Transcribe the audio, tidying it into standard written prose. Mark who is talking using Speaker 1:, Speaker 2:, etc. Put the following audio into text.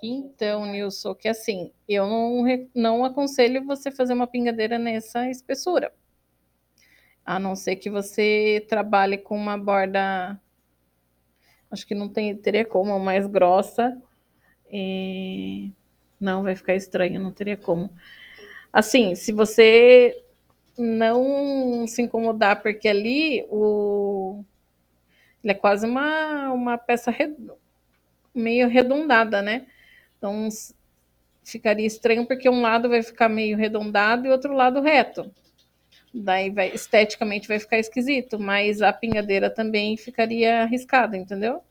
Speaker 1: Então, Nilson, que assim, eu não aconselho você fazer uma pingadeira nessa espessura. A não ser que você trabalhe com uma borda, acho que não teria como, mais grossa. Não, vai ficar estranho, não teria como. Assim, se você não se incomodar, porque ali ele é quase uma peça meio arredondada, né? Então ficaria estranho porque um lado vai ficar meio arredondado e outro lado reto. Daí esteticamente vai ficar esquisito, mas a pingadeira também ficaria arriscada, entendeu?